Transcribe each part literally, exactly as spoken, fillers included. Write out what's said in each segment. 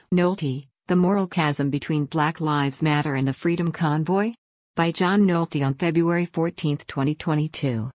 Nolte, The Moral Chasm Between Black Lives Matter and the Freedom Convoy? By John Nolte on February fourteenth, twenty twenty-two.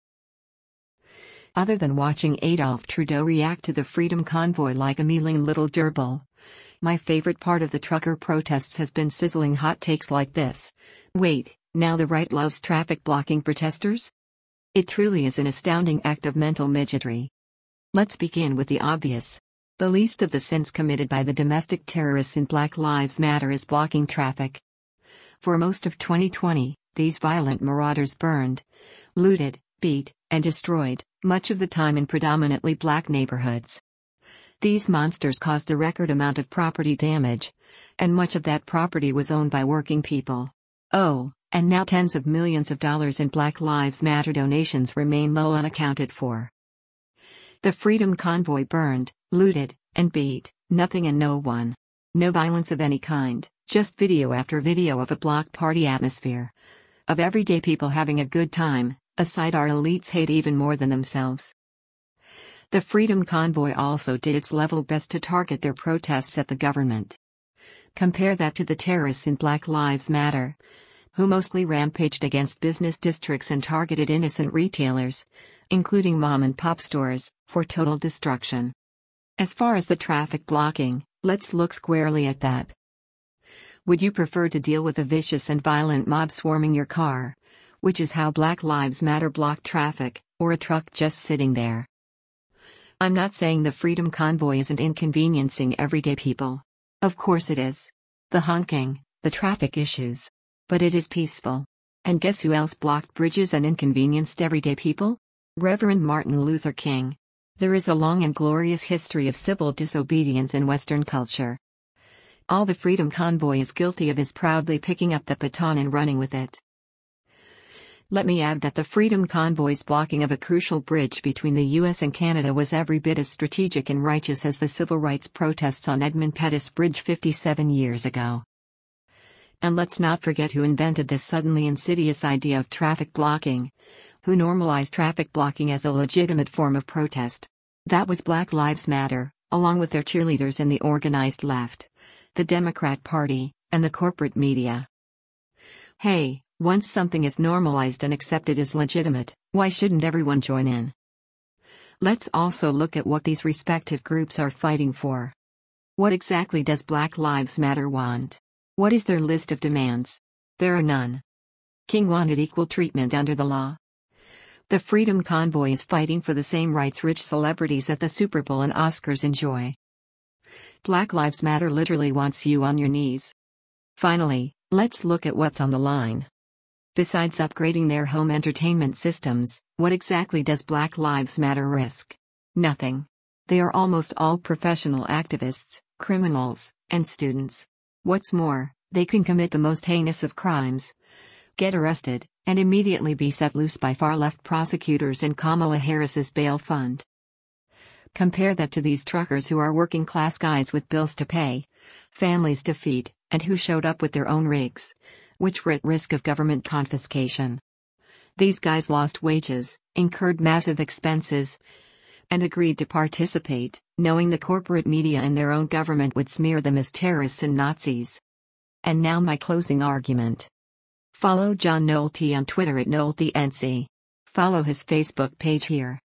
Other than watching Adolphe Trudeau react to the Freedom Convoy like a mealing little gerbil, my favorite part of the trucker protests has been sizzling hot takes like this. Wait, now the right loves traffic blocking protesters? It truly is an astounding act of mental midgetry. Let's begin with the obvious. The least of the sins committed by the domestic terrorists in Black Lives Matter is blocking traffic. For most of twenty twenty, these violent marauders burned, looted, beat, and destroyed, much of the time in predominantly black neighborhoods. These monsters caused a record amount of property damage, and much of that property was owned by working people. Oh, and now tens of millions of dollars in Black Lives Matter donations remain low unaccounted for. The Freedom Convoy burned, looted, and beat nothing and no one. No violence of any kind, just video after video of a block party atmosphere. Of everyday people having a good time, a sight our elites hate even more than themselves. The Freedom Convoy also did its level best to target their protests at the government. Compare that to the terrorists in Black Lives Matter, who mostly rampaged against business districts and targeted innocent retailers, including mom-and-pop stores, for total destruction. As far as the traffic blocking, let's look squarely at that. Would you prefer to deal with a vicious and violent mob swarming your car, which is how Black Lives Matter blocked traffic, or a truck just sitting there? I'm not saying the Freedom Convoy isn't inconveniencing everyday people. Of course it is. The honking, the traffic issues. But it is peaceful. And guess who else blocked bridges and inconvenienced everyday people? Reverend Martin Luther King. There is a long and glorious history of civil disobedience in Western culture. All the Freedom Convoy is guilty of is proudly picking up the baton and running with it. Let me add that the Freedom Convoy's blocking of a crucial bridge between the U S and Canada was every bit as strategic and righteous as the civil rights protests on Edmund Pettus Bridge fifty-seven years ago. And let's not forget who invented this suddenly insidious idea of traffic blocking, who normalized traffic blocking as a legitimate form of protest. That was Black Lives Matter, along with their cheerleaders in the organized left, the Democrat Party, and the corporate media. Hey, once something is normalized and accepted as legitimate, why shouldn't everyone join in? Let's also look at what these respective groups are fighting for. What exactly does Black Lives Matter want? What is their list of demands? There are none. King wanted equal treatment under the law. The Freedom Convoy is fighting for the same rights rich celebrities at the Super Bowl and Oscars enjoy. Black Lives Matter literally wants you on your knees. Finally, let's look at what's on the line. Besides upgrading their home entertainment systems, what exactly does Black Lives Matter risk? Nothing. They are almost all professional activists, criminals, and students. What's more, they can commit the most heinous of crimes, get arrested, and immediately be set loose by far-left prosecutors and Kamala Harris's bail fund. Compare that to these truckers who are working-class guys with bills to pay, families to feed, and who showed up with their own rigs, which were at risk of government confiscation. These guys lost wages, incurred massive expenses, and agreed to participate, knowing the corporate media and their own government would smear them as terrorists and Nazis. And now my closing argument. Follow John Nolte on Twitter at NolteNC. Follow his Facebook page here.